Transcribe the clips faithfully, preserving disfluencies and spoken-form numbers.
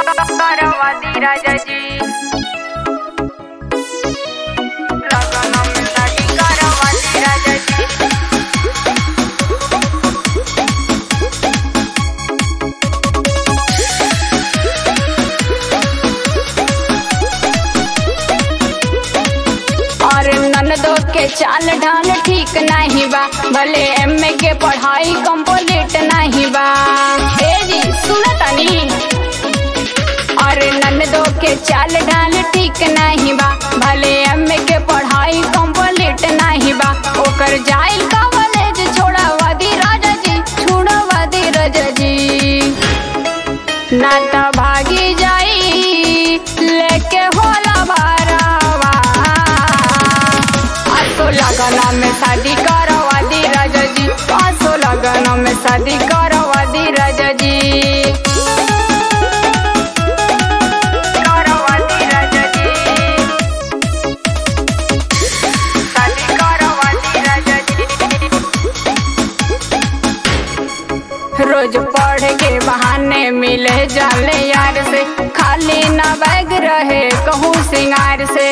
करवादी राजा जी लगन में शादी करवादी राजा जी। और ननदो के चाल ढाल ठीक नहीं बा, भले एम ए के पढ़ाई कंप्लीट नहीं बा। ए जी सुना तानी, और ननदो के चाल ढाल ठीक नहीं बा, भले एम ए के पढ़ाई कंप्लीट नहीं बा। ओकर जाइल कॉलेज छोड़वा दी राजा जी, छोड़वा दी राजा जी। ना तो भागी जाई लेके होला भरावा, आसो लगन में शादी करवा दी राजा जी, आसो लगन में शादी करवा दी राजा जी। करवा दी राजा जी, शादी करवा दी राजा जी। रोज पढ़ के बहाने मिले जाले यार से, खाली ना बैग रहे कहूँ सिंगार से।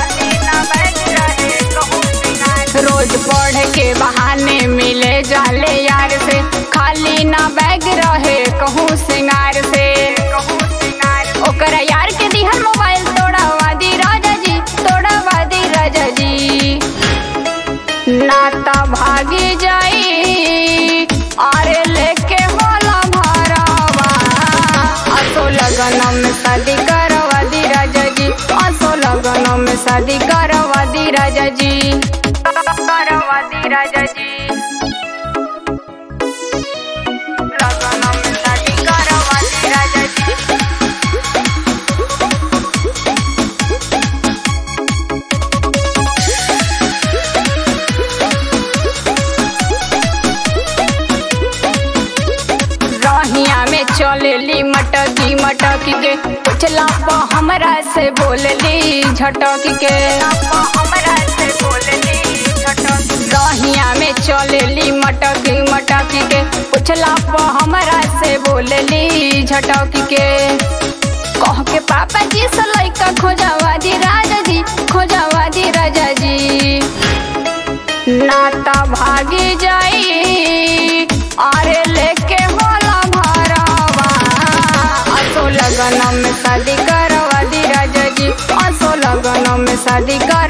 रोज पढ़ के बहाने मिले जाले यार से, खाली ना बैग रहे कहूँ सिंगार से। ओकरा यार के दिहल मोबाइल तोड़वा दी राजा जी, तोड़वा दी राजा जी। नाता भागी जाई अरे लेके होला भरावा, आसो लगन में शादी करवा दी राजा जी, आसो लगन में शादी करवा दी राजा जी, करवा दी राजा जी। लगन में शादी करवा दी राजा जी। रहिया में चलेली मटकी मटकी के, पुछला पा हमरा से बोलली झटकी के। रहिया में चलेली मटकी मटकी के, पुछला पा हमरा से बोलली झटकी के। कह के पापा जी से लइका खोजवा दी राजा जी, खोजवा दी राजा जी। नाता भागी जाई अरे लेके होला भरावा, आसो लगन में शादी करवा दी राजा जी, आसो लगन में शादी कर